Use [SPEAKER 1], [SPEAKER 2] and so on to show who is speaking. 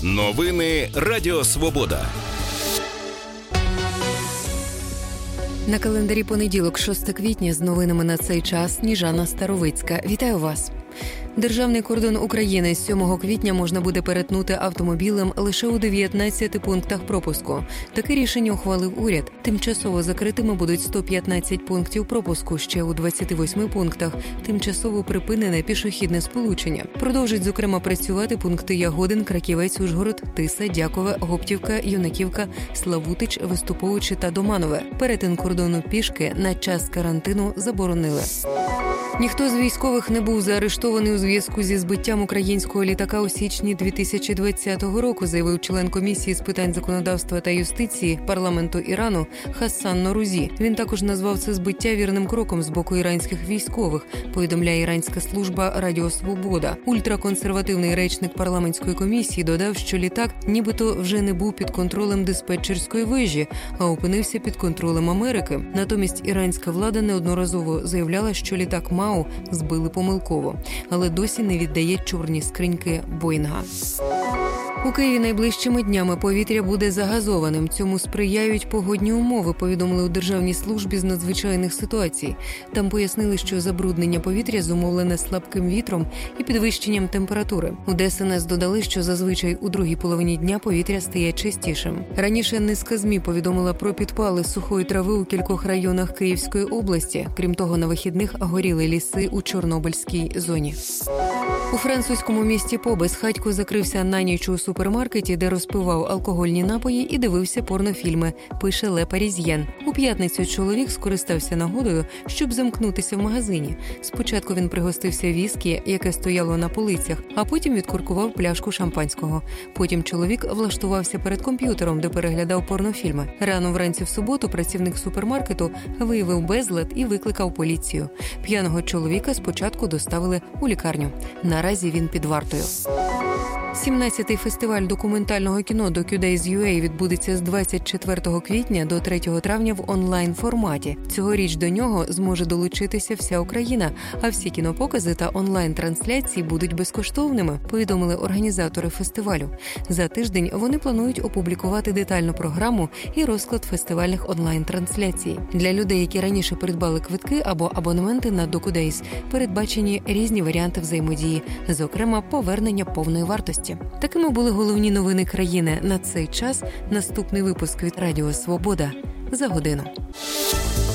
[SPEAKER 1] Новини Радіо Свобода.
[SPEAKER 2] На календарі понеділок, 6 квітня, з новинами на цей час Сніжана Старовицька. Вітаю вас! Державний кордон України з 7 квітня можна буде перетнути автомобілем лише у 19 пунктах пропуску. Таке рішення ухвалив уряд. Тимчасово закритими будуть 115 пунктів пропуску, ще у 28 пунктах тимчасово припинене пішохідне сполучення. Продовжать, зокрема, працювати пункти Ягодин, Краківець, Ужгород, Тиса, Дякове, Гоптівка, Юнаківка, Славутич, Виступовичі та Доманове. Перетин кордону пішки на час карантину заборонили. Ніхто з військових не був заарештований у зв'язку зі збиттям українського літака у січні 2020 року, заявив член комісії з питань законодавства та юстиції парламенту Ірану Хасан Норузі. Він також назвав це збиття вірним кроком з боку іранських військових, повідомляє іранська служба Радіо Свобода. Ультраконсервативний речник парламентської комісії додав, що літак нібито вже не був під контролем диспетчерської вежі, а опинився під контролем Америки. Натомість іранська влада неодноразово заявляла, що літак МАУ збили помилково, але досі не віддає чорні скриньки Боїнга. У Києві найближчими днями повітря буде загазованим. Цьому сприяють погодні умови, повідомили у Державній службі з надзвичайних ситуацій. Там пояснили, що забруднення повітря зумовлене слабким вітром і підвищенням температури. У ДСНС додали, що зазвичай у другій половині дня повітря стає чистішим. Раніше низка ЗМІ повідомила про підпали сухої трави у кількох районах Київської області. Крім того, на вихідних горіли ліси у Чорнобильській зоні. У французькому місті По безхатько закрився на ніч у супермаркеті, де розпивав алкогольні напої і дивився порнофільми, пише Ле Парізьєн. У п'ятницю чоловік скористався нагодою, щоб замкнутися в магазині. Спочатку він пригостився віскі, яке стояло на полицях, а потім відкуркував пляшку шампанського. Потім чоловік влаштувався перед комп'ютером, де переглядав порнофільми. Рано вранці в суботу працівник супермаркету виявив безлад і викликав поліцію. П'яного чоловіка спочатку доставили у лікарню. Наразі він під вартою. 17-й фестиваль документального кіно DocuDays.UA відбудеться з 24 квітня до 3 травня в онлайн-форматі. Цьогоріч до нього зможе долучитися вся Україна, а всі кінопокази та онлайн-трансляції будуть безкоштовними, повідомили організатори фестивалю. За тиждень вони планують опублікувати детальну програму і розклад фестивальних онлайн-трансляцій. Для людей, які раніше придбали квитки або абонементи на DocuDays, передбачені різні варіанти взаємодії, зокрема повернення повної вартості. Такими були головні новини країни на цей час. Наступний випуск від Радіо Свобода за годину.